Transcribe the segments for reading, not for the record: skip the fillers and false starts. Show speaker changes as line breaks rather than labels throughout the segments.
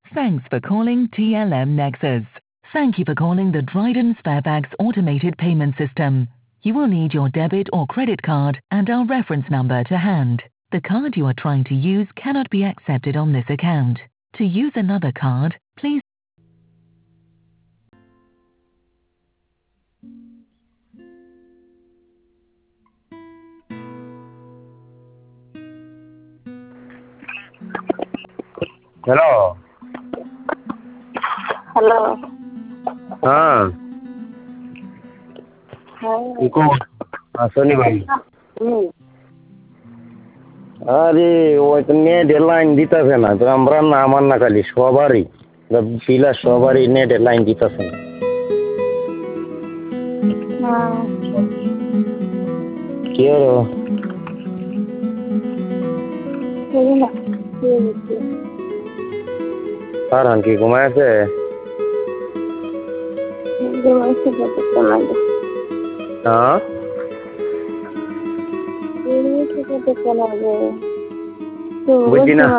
Thanks for calling TLM Nexus. Thank you for calling the Dryden Sparebags automated payment system. You will need your debit or credit card and our reference number to hand. The card you are trying to use cannot be accepted on this account. To use another card, please.
Hello.
Hello.
হ্যাঁ
হ্যাঁ।
কো আসনি ভাই আরে ওই তো নেটের line দিতেছে না তো আমরা না আমার না খালি সবারই পিলা সবারই নেটের লাইন দিতেছে না কি হলো আর কি ঘুমায় আছে হ্যাঁ বুঝছি না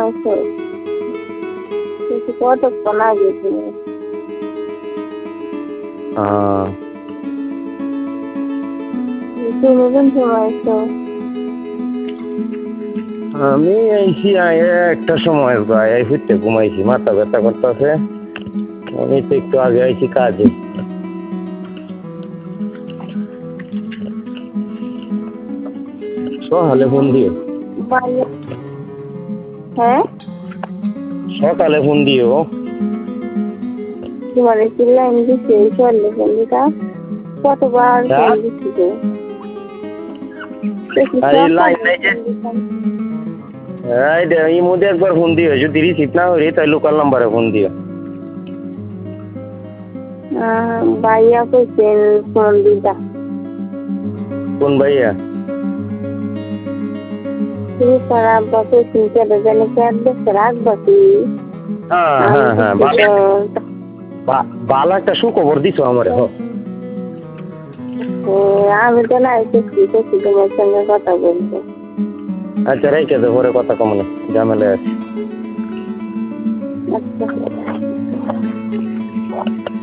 কতক্ষণ আগে তুমি ঘুমাইছো
আমি আইছি একটা সময় এই হইতে ঘুমাইছি মাথা ব্যথা করতেছে আমি তো একটু আগে আইছি কাজে সকালে ফোন দিও
হ্যাঁ
সকালে ফোন দিও
তোমার কি লাইন দিচ্ছে চললে ফোনটা কতবার ফোন দিচ্ছে
এই মধ্যে একবার ফোন দিও যদি রিসিভ না হই তাই লোকাল নাম্বারে ফোন দিও
ভাইয়া কইছেন ফোন দিতা
কোন ভাইয়া
তুমি সারা বছর চিন্তা জানি রাখবা কি
ভালো একটা সুখবর দিছো আমার
আমি তো না এসেছি তোমার সঙ্গে কথা বলবো
আচ্ছা রেখে দে পরে কথা কমলে ঝামেলা আছে
আচ্ছা